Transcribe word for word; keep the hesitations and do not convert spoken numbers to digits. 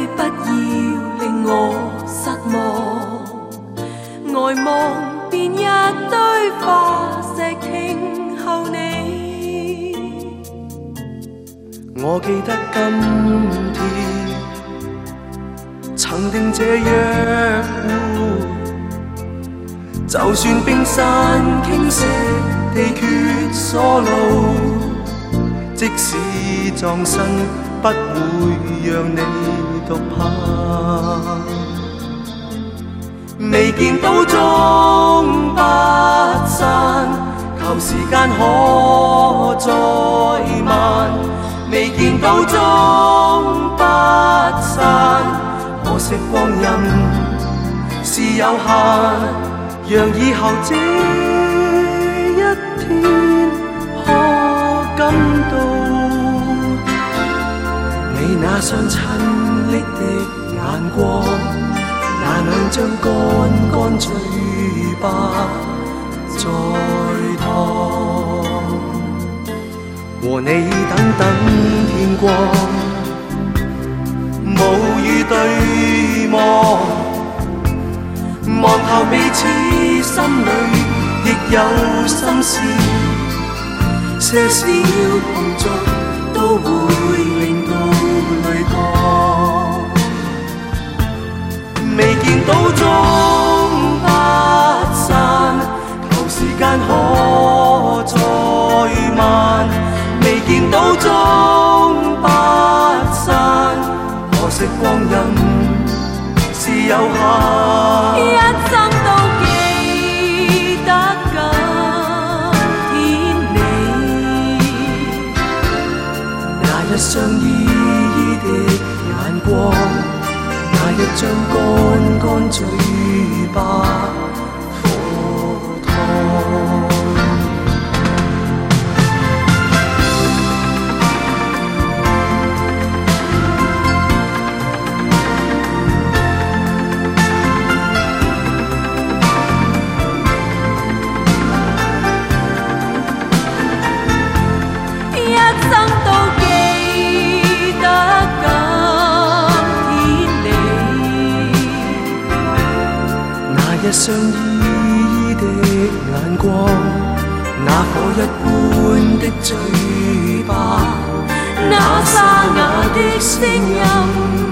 不要令我失望，呆望便一堆化石傾後你。 我記得今天曾定這約會，就算冰山傾瀉，地缺鎖路，即使葬身不會讓你獨泊。未見到終不散，求時間可再慢。未見到終不散，可惜光陰是有限，讓以後這一天可感到你那雙親昵的眼光，那兩張乾乾嘴巴在燙。和你等等天光，無語對望，望透彼此心裏亦有心事，些少碰觸都會令到淚降。未見到終不散，求時間可再慢。未見到終不散，可惜光陰是有限， 一生都記得今天你那一雙依依的眼光，那一張乾乾嘴巴火燙。一雙依依的眼光，那火一般的嘴巴， 那沙啞的聲音。